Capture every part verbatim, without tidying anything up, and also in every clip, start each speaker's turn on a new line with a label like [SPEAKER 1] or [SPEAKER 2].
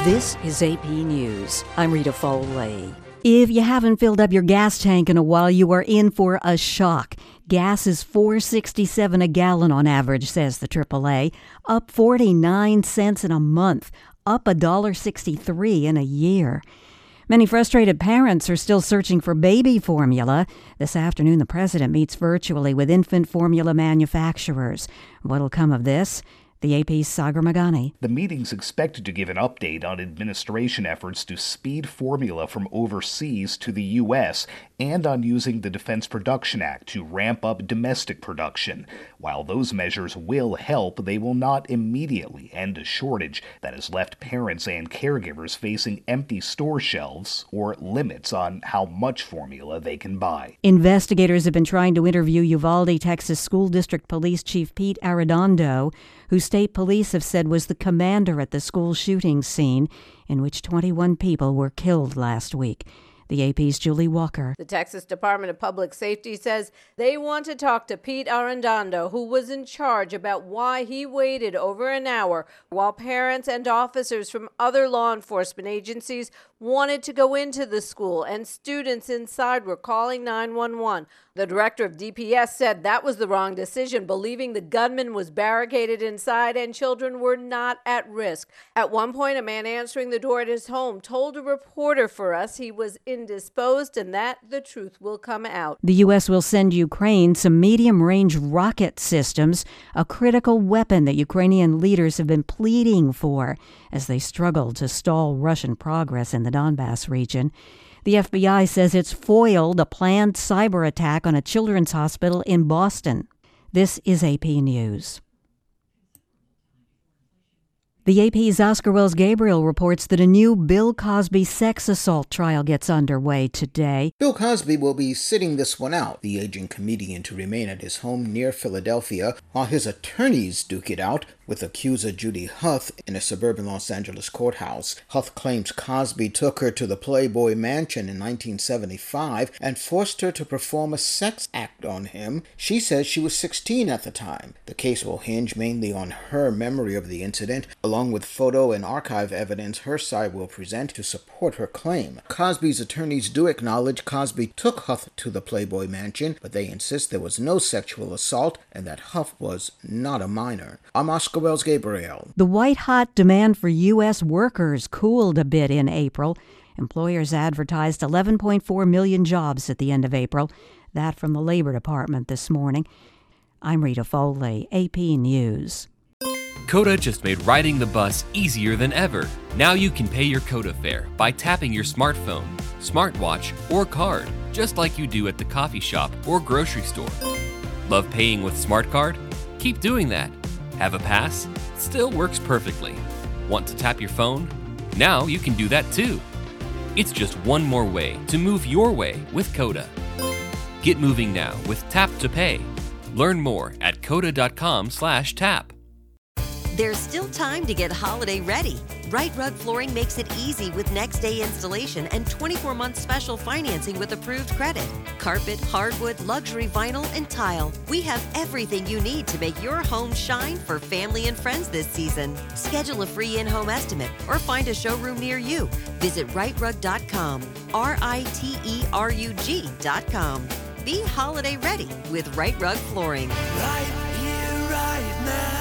[SPEAKER 1] This is A P News. I'm Rita Foley. If you haven't filled up your gas tank in a while, you are in for a shock. Gas is four dollars and sixty-seven cents a gallon on average, says the triple A, up forty-nine cents in a month, up one dollar and sixty-three cents in a year. Many frustrated parents are still searching for baby formula. This afternoon, the president meets virtually with infant formula manufacturers. What'll come of this? The A P's Sagar Meghani.
[SPEAKER 2] The meeting's expected to give an update on administration efforts to speed formula from overseas to the U S and on using the Defense Production Act to ramp up domestic production. While those measures will help, they will not immediately end a shortage that has left parents and caregivers facing empty store shelves or limits on how much formula they can buy.
[SPEAKER 1] Investigators have been trying to interview Uvalde, Texas School District Police Chief Pete Arredondo, who state police have said was the commander at the school shooting scene in which twenty-one people were killed last week. The A P's Julie Walker.
[SPEAKER 3] The Texas Department of Public Safety says they want to talk to Pete Arredondo, who was in charge, about why he waited over an hour while parents and officers from other law enforcement agencies wanted to go into the school and students inside were calling nine one one. The director of D P S said that was the wrong decision, believing the gunman was barricaded inside and children were not at risk. At one point, a man answering the door at his home told a reporter for us he was indisposed and that the truth will come out.
[SPEAKER 1] The U S will send Ukraine some medium-range rocket systems, a critical weapon that Ukrainian leaders have been pleading for as they struggle to stall Russian progress in the Donbass region. The F B I says it's foiled a planned cyber attack on a children's hospital in Boston. This is A P News. The A P's Oscar Wells Gabriel reports that a new Bill Cosby sex assault trial gets underway today.
[SPEAKER 4] Bill Cosby will be sitting this one out, the aging comedian to remain at his home near Philadelphia, while his attorneys duke it out with accuser Judy Huth in a suburban Los Angeles courthouse. Huth claims Cosby took her to the Playboy Mansion in nineteen seventy-five and forced her to perform a sex act on him. She says she was sixteen at the time. The case will hinge mainly on her memory of the incident, along with photo and archive evidence her side will present to support her claim. Cosby's attorneys do acknowledge Cosby took Huth to the Playboy Mansion, but they insist there was no sexual assault and that Huth was not a minor. I'm Oscar Wells Gabriel.
[SPEAKER 1] The white-hot demand for U S workers cooled a bit in April. Employers advertised eleven point four million jobs at the end of April. That from the Labor Department this morning. I'm Rita Foley, A P News.
[SPEAKER 5] Coda just made riding the bus easier than ever. Now you can pay your Coda fare by tapping your smartphone, smartwatch, or card, just like you do at the coffee shop or grocery store. Love paying with Smart Card? Keep doing that. Have a pass? Still works perfectly. Want to tap your phone? Now you can do that too. It's just one more way to move your way with Coda. Get moving now with Tap to Pay. Learn more at coda.com slash tap.
[SPEAKER 6] There's still time to get holiday ready. Right Rug Flooring makes it easy with next day installation and twenty-four month special financing with approved credit. Carpet, hardwood, luxury vinyl, and tile. We have everything you need to make your home shine for family and friends this season. Schedule a free in-home estimate or find a showroom near you. Visit right rug dot com, R I T E R U G dot com. Be holiday ready with Right Rug Flooring.
[SPEAKER 7] Right here, right now.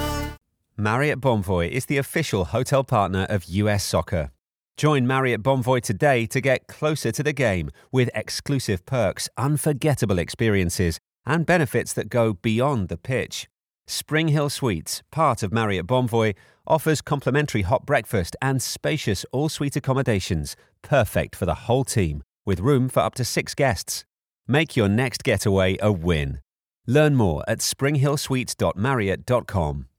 [SPEAKER 8] Marriott Bonvoy is the official hotel partner of U S Soccer. Join Marriott Bonvoy today to get closer to the game with exclusive perks, unforgettable experiences, and benefits that go beyond the pitch. Spring Hill Suites, part of Marriott Bonvoy, offers complimentary hot breakfast and spacious all-suite accommodations, perfect for the whole team, with room for up to six guests. Make your next getaway a win. Learn more at spring hill suites dot marriott dot com.